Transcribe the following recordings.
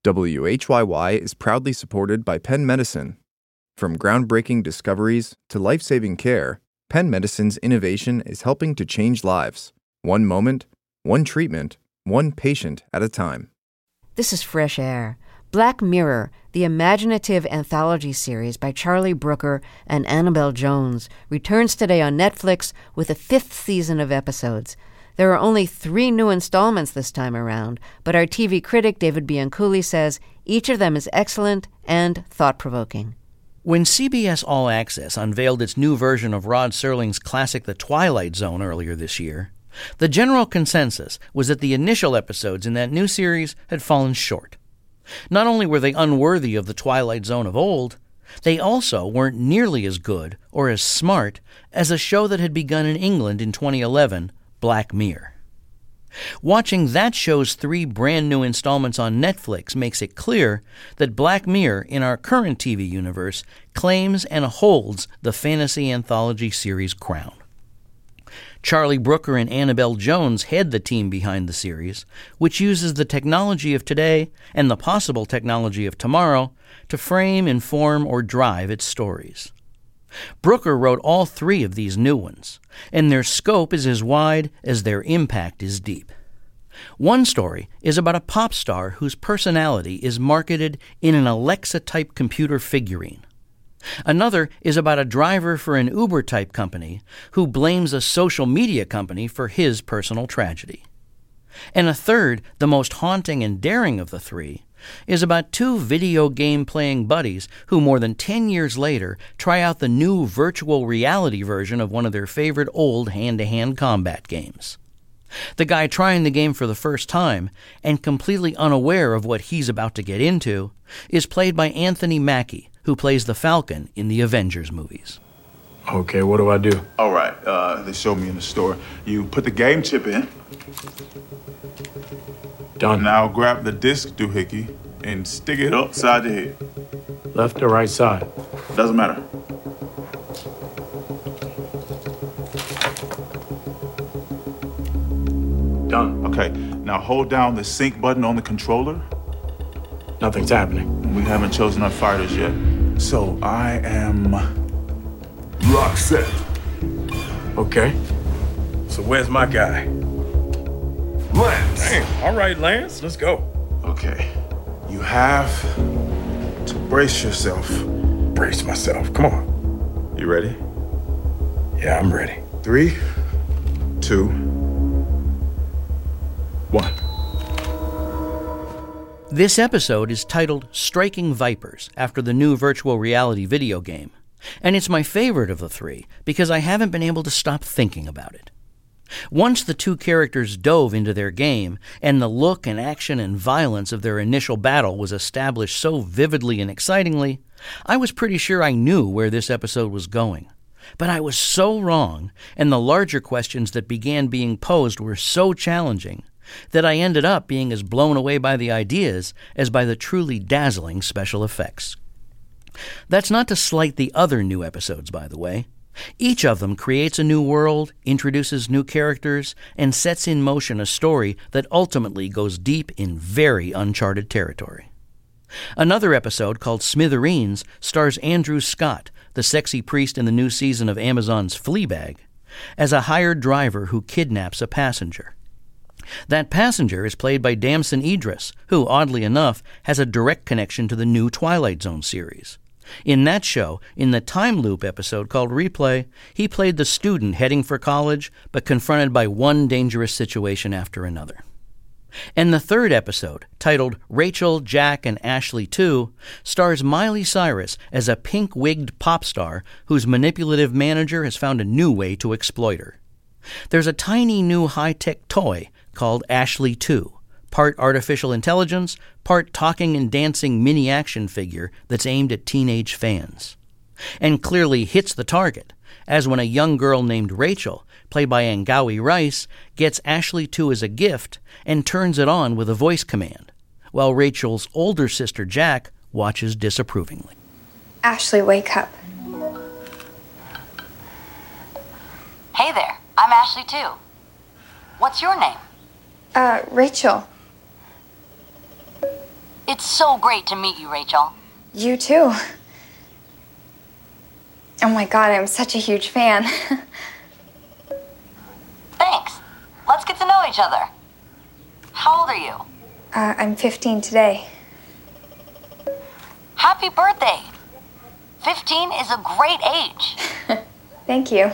WHYY is proudly supported by Penn Medicine. From groundbreaking discoveries to life-saving care, Penn Medicine's innovation is helping to change lives. One moment, one treatment, one patient at a time. This is Fresh Air. Black Mirror, the imaginative anthology series by Charlie Brooker and Annabelle Jones, returns today on Netflix with a 5th season of episodes. There are only 3 new installments this time around, but our TV critic David Bianculli says each of them is excellent and thought-provoking. When CBS All Access unveiled its new version of Rod Serling's classic The Twilight Zone earlier this year, the general consensus was that the initial episodes in that new series had fallen short. Not only were they unworthy of the Twilight Zone of old, they also weren't nearly as good or as smart as a show that had begun in England in 2011, Black Mirror. Watching that show's 3 brand new installments on Netflix makes it clear that Black Mirror in our current TV universe claims and holds the fantasy anthology series crown. Charlie Brooker and Annabelle Jones head the team behind the series, which uses the technology of today and the possible technology of tomorrow to frame, inform, or drive its stories. Brooker wrote all 3 of these new ones, and their scope is as wide as their impact is deep. One story is about a pop star whose personality is marketed in an Alexa-type computer figurine. Another is about a driver for an Uber-type company who blames a social media company for his personal tragedy. And a third, the most haunting and daring of the 3, is about 2 video game-playing buddies who more than 10 years later try out the new virtual reality version of one of their favorite old hand-to-hand combat games. The guy trying the game for the first time, and completely unaware of what he's about to get into, is played by Anthony Mackie, who plays the Falcon in the Avengers movies. Okay, what do I do? All right, they showed me in the store. You put the game chip in. Done. Now grab the disc doohickey and stick it upside the head. Left or right side? Doesn't matter. Done. Okay, now hold down the sync button on the controller. Nothing's happening. We haven't chosen our fighters yet. So I am lock set. Okay. So where's my guy? Lance. Damn. All right, Lance, let's go. Okay. You have to brace yourself. Brace myself. Come on. You ready? Yeah, I'm ready. 3, 2, 1. This episode is titled Striking Vipers, after the new virtual reality video game, and it's my favorite of the 3 because I haven't been able to stop thinking about it. Once the 2 characters dove into their game, and the look and action and violence of their initial battle was established so vividly and excitingly, I was pretty sure I knew where this episode was going. But I was so wrong, and the larger questions that began being posed were so challenging, that I ended up being as blown away by the ideas as by the truly dazzling special effects. That's not to slight the other new episodes, by the way. Each of them creates a new world, introduces new characters, and sets in motion a story that ultimately goes deep in very uncharted territory. Another episode, called Smithereens, stars Andrew Scott, the sexy priest in the new season of Amazon's Fleabag, as a hired driver who kidnaps a passenger. That passenger is played by Damson Idris, who, oddly enough, has a direct connection to the new Twilight Zone series. In that show, in the time loop episode called Replay, he played the student heading for college, but confronted by one dangerous situation after another. And the third episode, titled Rachel, Jack, and Ashley 2, stars Miley Cyrus as a pink-wigged pop star whose manipulative manager has found a new way to exploit her. There's a tiny new high-tech toy called Ashley 2, part artificial intelligence, part talking and dancing mini action figure that's aimed at teenage fans. And clearly hits the target, as when a young girl named Rachel, played by Angawi Rice, gets Ashley 2 as a gift and turns it on with a voice command, while Rachel's older sister Jack watches disapprovingly. Ashley, wake up. Hey there, I'm Ashley too. What's your name? Rachel. It It's so great to meet you, Rachel. You too. Oh my God, I'm such a huge fan. Thanks. Let's get to know each other. How old are you? I'm 15 today. Happy birthday. 15 is a great age. Thank you.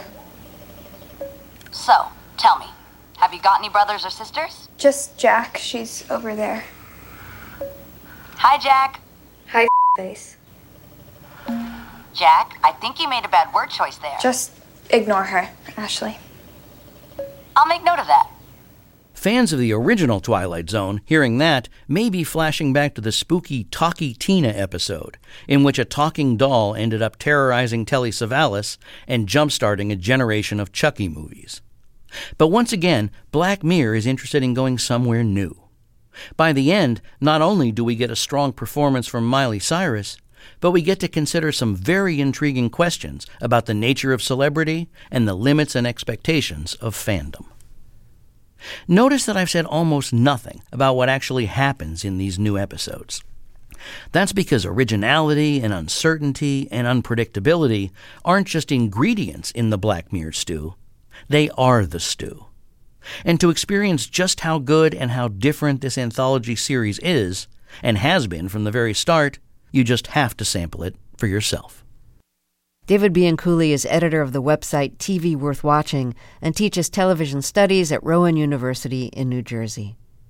So, tell me, have you got any brothers or sisters? Just Jack, she's over there. Hi, Jack. Hi, face. Jack, I think you made a bad word choice there. Just ignore her, Ashley. I'll make note of that. Fans of the original Twilight Zone, hearing that, may be flashing back to the spooky Talkie Tina episode, in which a talking doll ended up terrorizing Telly Savalas and jump-starting a generation of Chucky movies. But once again, Black Mirror is interested in going somewhere new. By the end, not only do we get a strong performance from Miley Cyrus, but we get to consider some very intriguing questions about the nature of celebrity and the limits and expectations of fandom. Notice that I've said almost nothing about what actually happens in these new episodes. That's because originality and uncertainty and unpredictability aren't just ingredients in the Black Mirror stew. They are the stew. And to experience just how good and how different this anthology series is, and has been from the very start, you just have to sample it for yourself. David Bianculli is editor of the website TV Worth Watching and teaches television studies at Rowan University in New Jersey.